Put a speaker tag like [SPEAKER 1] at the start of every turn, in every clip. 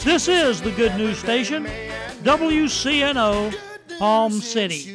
[SPEAKER 1] This is the Good News Station, WCNO, Palm City.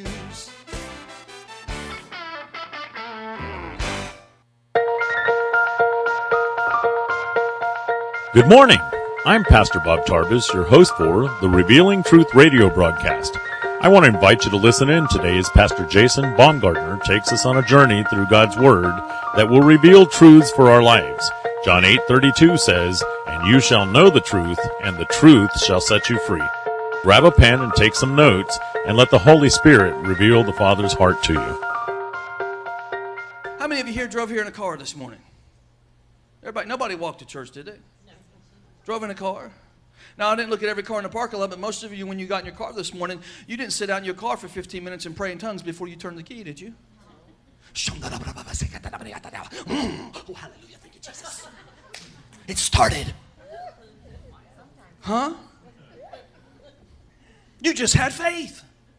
[SPEAKER 2] Good morning. I'm Pastor Bob Tarbus, your host for the Revealing Truth radio broadcast. I want to invite you to listen in today as Pastor Jason Baumgartner takes us on a journey through God's Word that will reveal truths for our lives. John 8:32 says, "And you shall know the truth, and the truth shall set you free." Grab a pen and take some notes, and let the Holy Spirit reveal the Father's heart to you.
[SPEAKER 3] How many of you here drove here in a car this morning? Everybody, nobody walked to church, did they? Drove in a car. Now, I didn't look at every car in the parking lot, but most of you, when you got in your car this morning, you didn't sit out in your car for 15 minutes and pray in tongues before you turned the key, did you? Oh, hallelujah, thank you, Jesus. It started. Huh? You just had faith.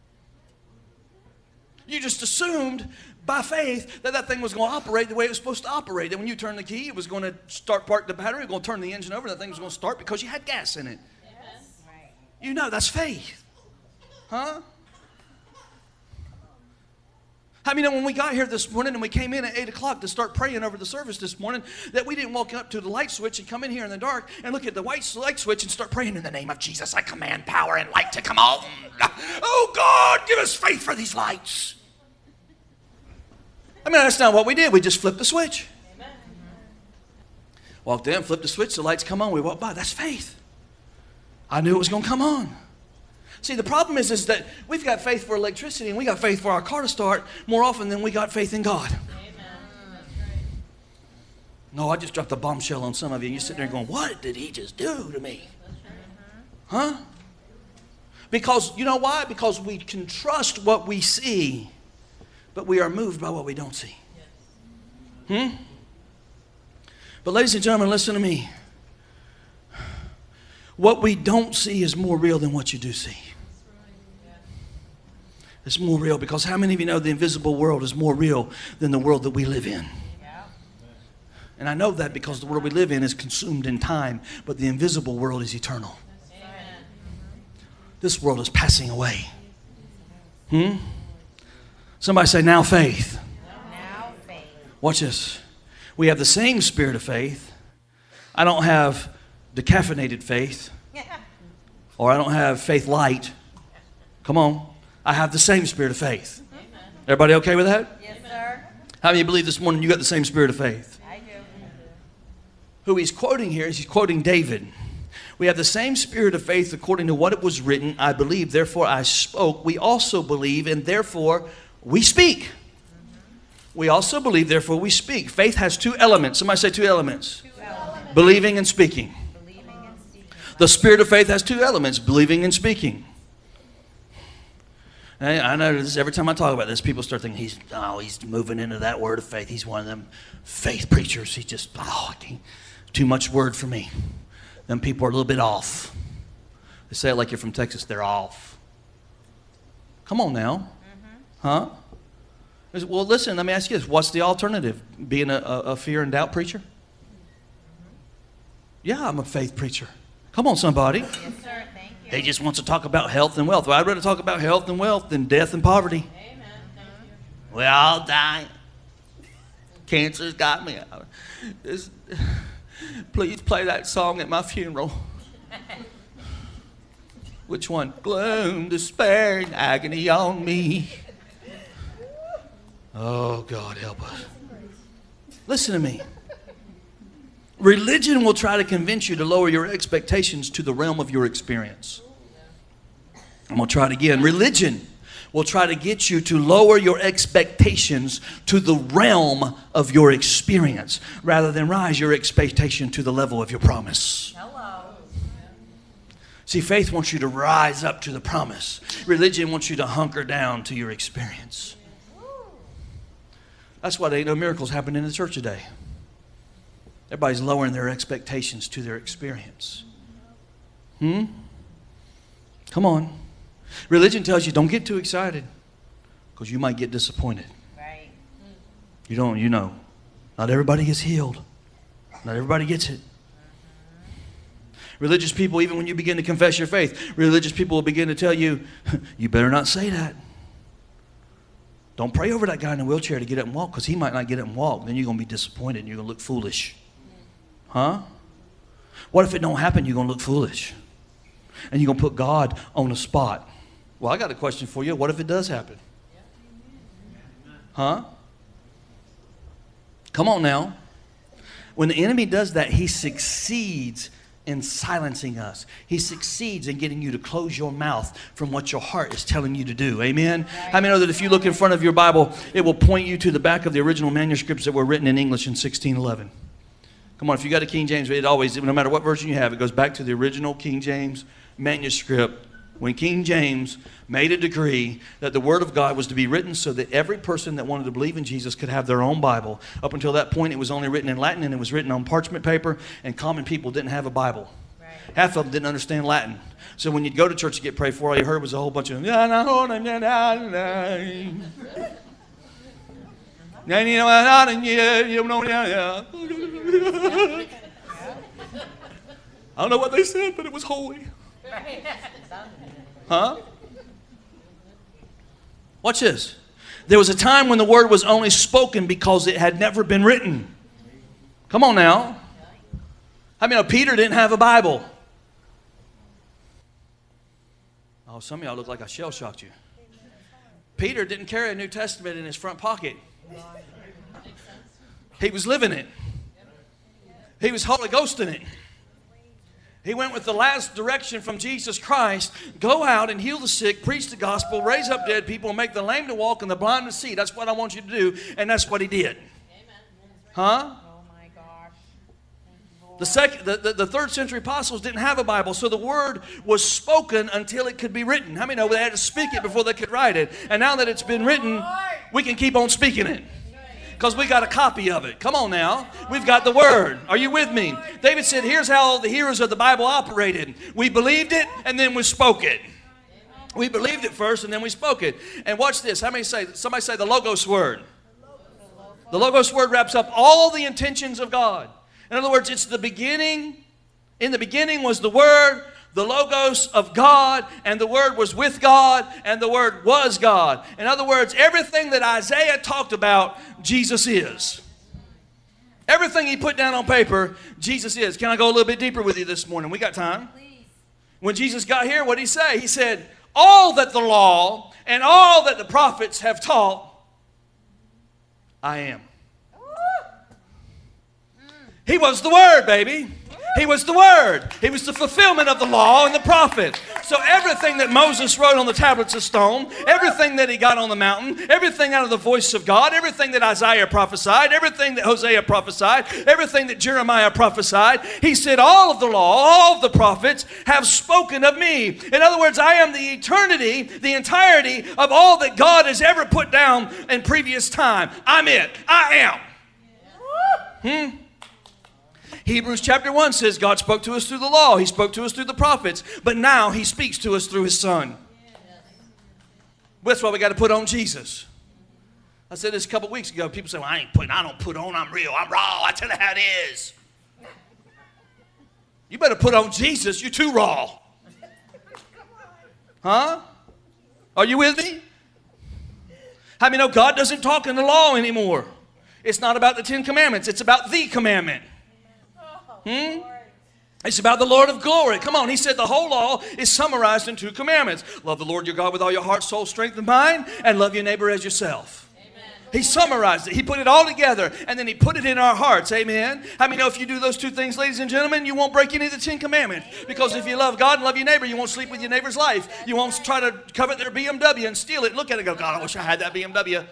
[SPEAKER 3] You just assumed by faith that thing was going to operate the way it was supposed to operate. And when you turned the key, it was going to park the battery, it was going to turn the engine over, and that thing was going to start because you had gas in it. Yes. You know, that's faith. Huh? How many know when we got here this morning and we came in at 8 o'clock to start praying over the service this morning, that we didn't walk up to the light switch and come in here in the dark and look at the white light switch and start praying in the name of Jesus. I command power and light to come on. Oh, God, give us faith for these lights. I mean, that's not what we did. We just flipped the switch. Amen. Walked in, flipped the switch, the lights come on. We walked by. That's faith. I knew it was going to come on. See, the problem is that we've got faith for electricity and we got faith for our car to start more often than we got faith in God. Amen. No, I just dropped a bombshell on some of you. You're sitting there going, what did he just do to me? Huh? Because, you know why? Because we can trust what we see, but we are moved by what we don't see. But ladies and gentlemen, listen to me. What we don't see is more real than what you do see. It's more real because how many of you know the invisible world is more real than the world that we live in? And I know that because the world we live in is consumed in time, but the invisible world is eternal. This world is passing away. Somebody say, now faith.
[SPEAKER 4] Now faith.
[SPEAKER 3] Watch this. We have the same spirit of faith. I don't have decaffeinated faith. Or I don't have faith light. Come on. I have the same spirit of faith. Everybody okay with that?
[SPEAKER 4] Yes, sir.
[SPEAKER 3] How many of you believe this morning you got the same spirit of faith?
[SPEAKER 4] I do.
[SPEAKER 3] Who he's quoting here is he's quoting David. We have the same spirit of faith according to what it was written. I believe, therefore I spoke. We also believe, and therefore we speak. We also believe, therefore we speak. Faith has two elements. Somebody say two elements. Believing and speaking. The spirit of faith has two elements, believing and speaking. And I know this, every time I talk about this, people start thinking, he's moving into that word of faith. He's one of them faith preachers. He just, too much word for me. Them people are a little bit off. They say it like you're from Texas. They're off. Come on now. Huh? Well, listen, let me ask you this. What's the alternative? Being a fear and doubt preacher? Yeah, I'm a faith preacher. Come on, somebody.
[SPEAKER 4] Yes, sir. Thank you.
[SPEAKER 3] He just wants to talk about health and wealth. Well, I'd rather talk about health and wealth than death and poverty.
[SPEAKER 4] Amen.
[SPEAKER 3] We're all dying. Cancer's got me. Please play that song at my funeral. Which one? Gloom, despair, and agony on me. Oh, God, help us. Listen to me. Religion will try to convince you to lower your expectations to the realm of your experience. I'm going to try it again. Religion will try to get you to lower your expectations to the realm of your experience rather than rise your expectation to the level of your promise.
[SPEAKER 4] Hello.
[SPEAKER 3] See, faith wants you to rise up to the promise. Religion wants you to hunker down to your experience. That's why there ain't no miracles happening in the church today. Everybody's lowering their expectations to their experience. Come on. Religion tells you don't get too excited because you might get disappointed.
[SPEAKER 4] Right.
[SPEAKER 3] You know. Not everybody gets healed. Not everybody gets it. Religious people, even when you begin to confess your faith, religious people will begin to tell you, you better not say that. Don't pray over that guy in the wheelchair to get up and walk, because he might not get up and walk. Then you're going to be disappointed and you're going to look foolish. Huh? What if it don't happen? You're going to look foolish. And you're going to put God on the spot. Well, I got a question for you. What if it does happen? Huh? Come on now. When the enemy does that, he succeeds in silencing us. He succeeds in getting you to close your mouth from what your heart is telling you to do. Amen? How many know that if you look in front of your Bible, it will point you to the back of the original manuscripts that were written in English in 1611? Come on, if you got a King James, it always, no matter what version you have, it goes back to the original King James manuscript. When King James made a decree that the Word of God was to be written so that every person that wanted to believe in Jesus could have their own Bible. Up until that point, it was only written in Latin, and it was written on parchment paper, and common people didn't have a Bible. Right. Half of them didn't understand Latin. So when you'd go to church to get prayed for, all you heard was a whole bunch of... I don't know what they said, but it was holy. Huh? Watch this. There was a time when the word was only spoken because it had never been written. Come on now. I mean, Peter didn't have a Bible. Oh, some of y'all look like I shell-shocked you. Peter didn't carry a New Testament in his front pocket. He was living it. He was Holy Ghosting it. He went with the last direction from Jesus Christ. Go out and heal the sick, preach the gospel, raise up dead people, make the lame to walk and the blind to see. That's what I want you to do. And that's what he did. Huh?
[SPEAKER 4] Oh my gosh.
[SPEAKER 3] The third century apostles didn't have a Bible, so the word was spoken until it could be written. How many know they had to speak it before they could write it? And now that it's been written, we can keep on speaking it. Because we got a copy of it. Come on now. We've got the word. Are you with me? David said, here's how the hearers of the Bible operated. We believed it and then we spoke it. We believed it first and then we spoke it. And watch this. How many say, somebody say the Logos word. The Logos word wraps up all the intentions of God. In other words, it's the beginning. In the beginning was the Word, the Logos of God, and the Word was with God, and the Word was God. In other words, everything that Isaiah talked about, Jesus is. Everything he put down on paper, Jesus is. Can I go a little bit deeper with you this morning? We got time. When Jesus got here, what did he say? He said, all that the law and all that the prophets have taught, I am. He was the Word, baby. He was the Word. He was the fulfillment of the law and the prophet. So everything that Moses wrote on the tablets of stone, everything that he got on the mountain, everything out of the voice of God, everything that Isaiah prophesied, everything that Hosea prophesied, everything that Jeremiah prophesied, he said all of the law, all of the prophets have spoken of me. In other words, I am the eternity, the entirety of all that God has ever put down in previous time. I'm it. I am. Hebrews chapter 1 says God spoke to us through the law. He spoke to us through the prophets. But now he speaks to us through his Son. That's why we got to put on Jesus. I said this a couple weeks ago. People say, well, I don't put on. I'm real. I'm raw. I tell you how it is. You better put on Jesus. You're too raw. Huh? Are you with me? How many know God doesn't talk in the law anymore? It's not about the 10 commandments. It's about the commandment. It's about the Lord of glory. Come on, he said the whole law is summarized in 2 commandments. Love the Lord your God with all your heart, soul, strength, and mind, and love your neighbor as yourself. Amen. He summarized it. He put it all together, and then he put it in our hearts. Amen. How many know if you do those 2 things, ladies and gentlemen, you won't break any of the 10 commandments? Because if you love God and love your neighbor, you won't sleep with your neighbor's life. You won't try to covet their BMW and steal it. Look at it and go, God, I wish I had that BMW.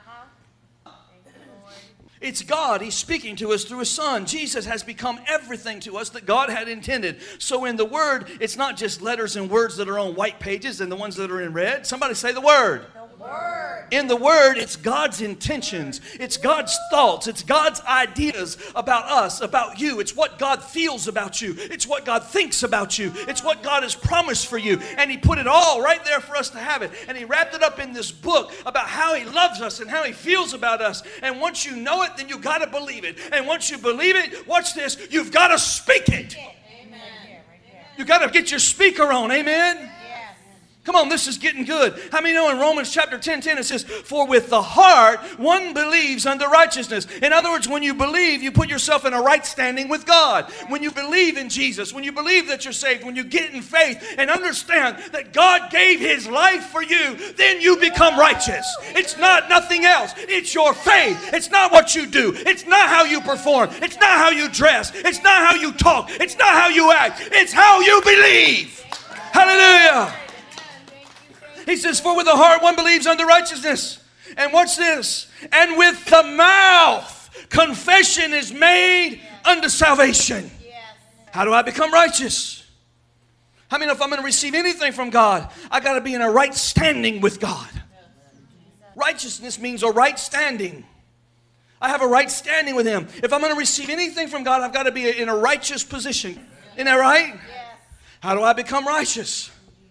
[SPEAKER 3] It's God. He's speaking to us through his Son. Jesus has become everything to us that God had intended. So in the Word, it's not just letters and words that are on white pages and the ones that are in red. Somebody say the Word. The Word. In the Word, it's God's intentions. It's God's thoughts. It's God's ideas about us, about you. It's what God feels about you. It's what God thinks about you. It's what God has promised for you. And he put it all right there for us to have it. And he wrapped it up in this book about how he loves us and how he feels about us. And once you know it, then you got to believe it. And once you believe it, watch this, you've got to speak it. Amen. You got to get your speaker on. Amen?
[SPEAKER 4] Yes.
[SPEAKER 3] Come on, this is getting good. How many know in Romans chapter 10:10 it says, for with the heart one believes unto righteousness. In other words, when you believe, you put yourself in a right standing with God. When you believe in Jesus, when you believe that you're saved, when you get in faith and understand that God gave His life for you, then you become righteous. It's not nothing else. It's your faith. It's not what you do. It's not how you perform. It's not how you dress. It's not how you talk. It's not how you act. It's how you believe. Hallelujah. He says, for with the heart one believes unto righteousness. And watch this. And with the mouth confession is made unto salvation. How do I become righteous? I mean, if I'm going to receive anything from God, I got to be in a right standing with God. Righteousness means a right standing. I have a right standing with Him. If I'm going to receive anything from God, I've got to be in a righteous position. Isn't that right? How do I become righteous?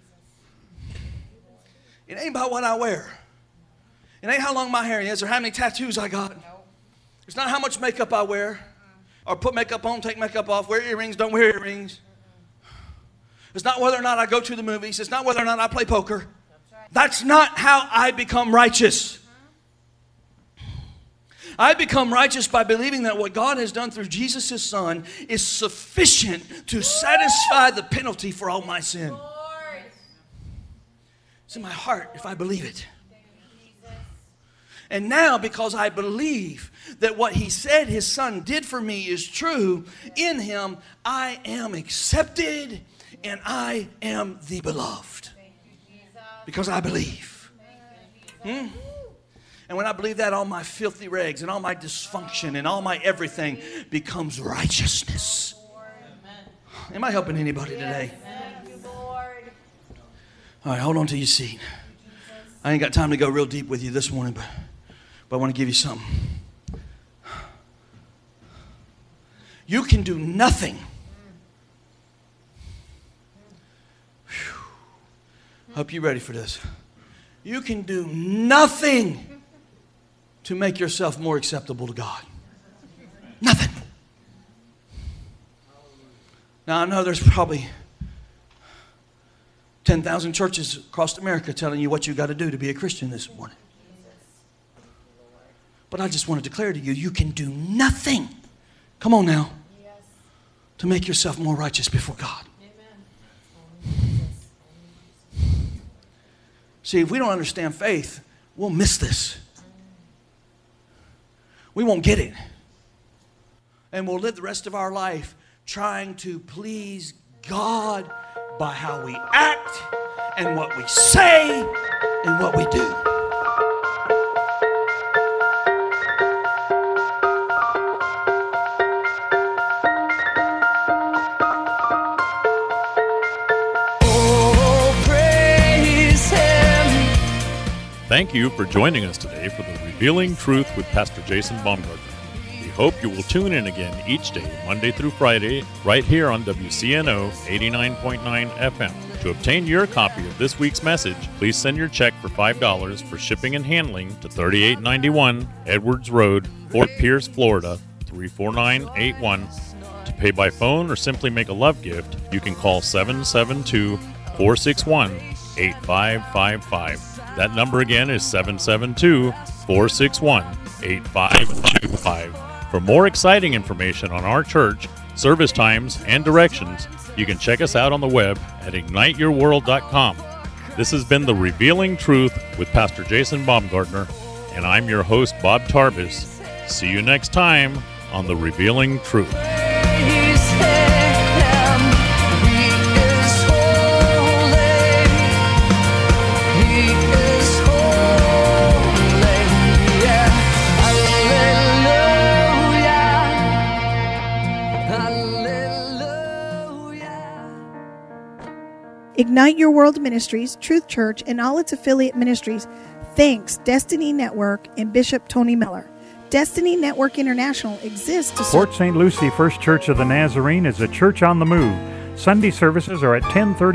[SPEAKER 3] It ain't about what I wear. It ain't how long my hair is or how many tattoos I got. It's not how much makeup I wear or put makeup on, take makeup off, wear earrings, don't wear earrings. It's not whether or not I go to the movies. It's not whether or not I play poker. That's not how I become righteous. I become righteous by believing that what God has done through Jesus, His Son, is sufficient to satisfy the penalty for all my sin. It's in my heart if I believe it. And now, because I believe that what He said His Son did for me is true, in Him I am accepted and I am the beloved. Because I believe. And when I believe that, all my filthy rags and all my dysfunction and all my everything becomes righteousness. Am I helping anybody today? All right, hold on to your seat. I ain't got time to go real deep with you this morning, but I want to give you something. You can do nothing. Hope you're ready for this. You can do nothing to make yourself more acceptable to God. Nothing. Now, I know there's probably 10,000 churches across America telling you what you got to do to be a Christian this morning. But I just want to declare to you, you can do nothing. Come on now. To make yourself more righteous before God. See, if we don't understand faith, we'll miss this. We won't get it. And we'll live the rest of our life trying to please God by how we act and what we say and what we do.
[SPEAKER 5] Oh, praise Him.
[SPEAKER 2] Thank you for joining us today for the Revealing Truth with Pastor Jason Baumgartner. We hope you will tune in again each day, Monday through Friday, right here on WCNO 89.9 FM. To obtain your copy of this week's message, please send your check for $5 for shipping and handling to 3891 Edwards Road, Fort Pierce, Florida, 34981. To pay by phone or simply make a love gift, you can call 772-461-8555. That number again is 772-461-8555. For more exciting information on our church, service times, and directions, you can check us out on the web at igniteyourworld.com. This has been The Revealing Truth with Pastor Jason Baumgartner, and I'm your host, Bob Tarbis. See you next time on The Revealing Truth.
[SPEAKER 5] Praise Him. He is holy. He is holy. Yeah. Hallelujah. Hallelujah.
[SPEAKER 6] Ignite Your World Ministries, Truth Church, and all its affiliate ministries thanks Destiny Network and Bishop Tony Miller. Destiny Network International exists to
[SPEAKER 1] Port St. Lucie First Church of the Nazarene is a church on the move. Sunday services are at 10:30